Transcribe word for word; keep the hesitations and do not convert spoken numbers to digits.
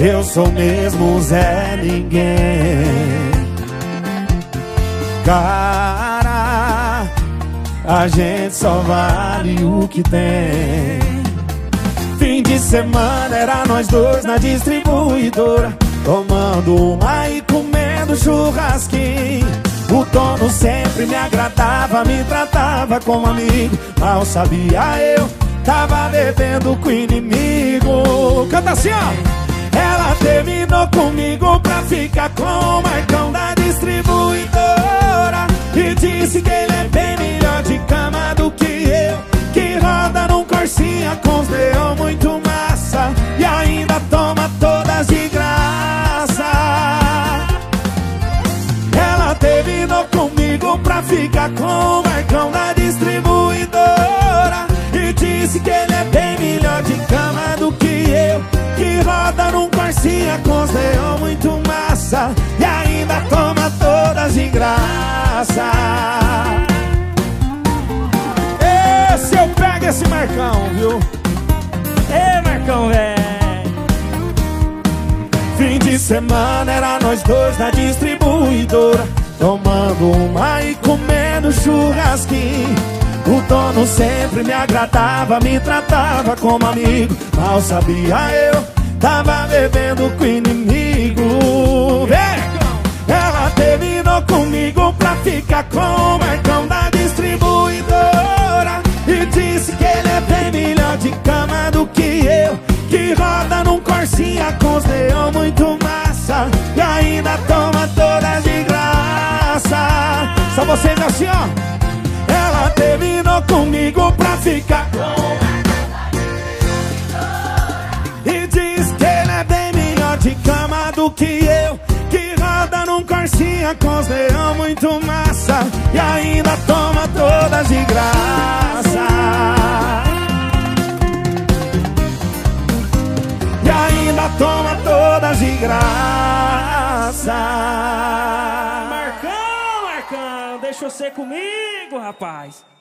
eu sou mesmo Zé Ninguém. Cara, a gente só vale o que tem. Fim de semana era nós dois na distribuidora, tomando uma e comendo churrasquinho. O dono sempre me agradava, me tratava como amigo. Mal sabia eu, tava bebendo com o inimigo. Canta assim, ó. Ela terminou comigo pra ficar com o Marcão da distribuidora e disse que ele é bem melhor de cama do que eu, que roda num Corsinha com os leão muito massa e ainda toma todas de graça. Ela terminou comigo pra ficar com o Marcão da distribuidora e disse que ele é bem melhor de cama do que eu, que roda num Corsinha com os leão muito massa e ainda toma todas de graça. Esse eu pego esse Marcão, viu? Ê, Marcão, véi. Fim de semana era nós dois na distribuidora, tomando uma e comendo churrasquinho. O dono sempre me agradava, me tratava como amigo. Mal sabia eu, tava bebendo com o inimigo. Vem! Ela terminou comigo pra ficar com o Marcão da distribuidora e disse que ele é bem melhor de cama do que eu, que roda num Corsinha com os leão muito massa e ainda toma todas de graça. Só vocês assim, ó. Ela terminou comigo pra ficar com o Marcão da distribuidora e diz que ele é bem melhor de cama do que eu, que roda num Corsinha com os leão muito massa e ainda toma todas de graça. E ainda toma todas de graça. Marcão, Marcão, deixa você comigo, rapaz.